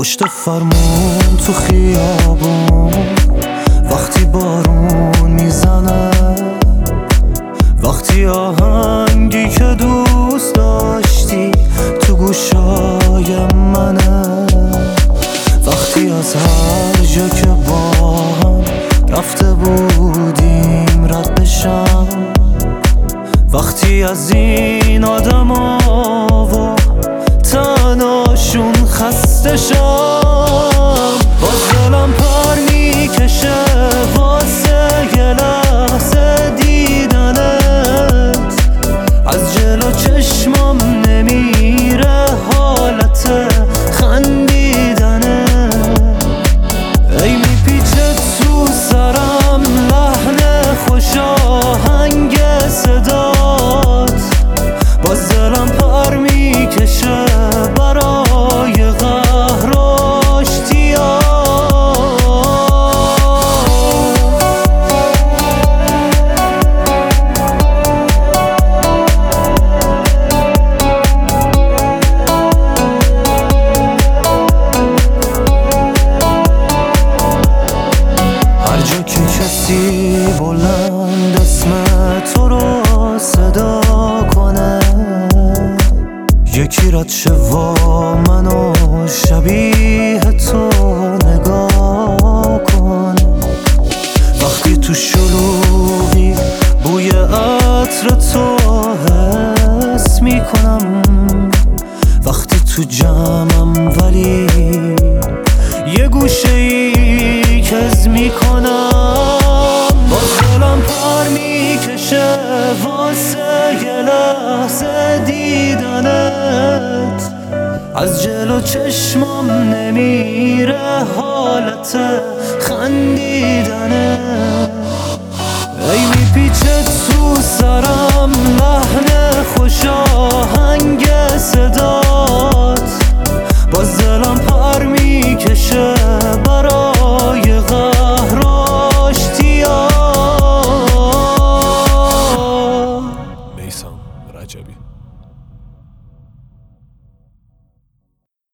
پشت فرمون تو خیابون وقتی بارون میزنه، وقتی آهنگی که دوست داشتی تو گوشای منه، وقتی از هر جا که با هم رفته بودیم رد بشم، وقتی از این آدما و تناشون خسته شم، باز دلم پر میکشه واسه یه لحظه دیدنت، از جلو چشمم نمیره حالت خندیدنه، ای میپیچه تو سرم لحن خوش آهنگ صدات، باز دلم پر میکشه برای قهر و اشتیاق. هر جا که کسی بلند اسم تو رو صدا کنه، یکی رد شه و منو شبیه تو نگاه کن، وقتی تو شلوغی بوی عطر تو حس میکنم، وقتی تو جمعم ولی یه گوشه ای کز میکنم، باز دلم پر میکشه واسه یه لحظه دیدنت، از جلو چشمم نمیره حالت خندیدنت.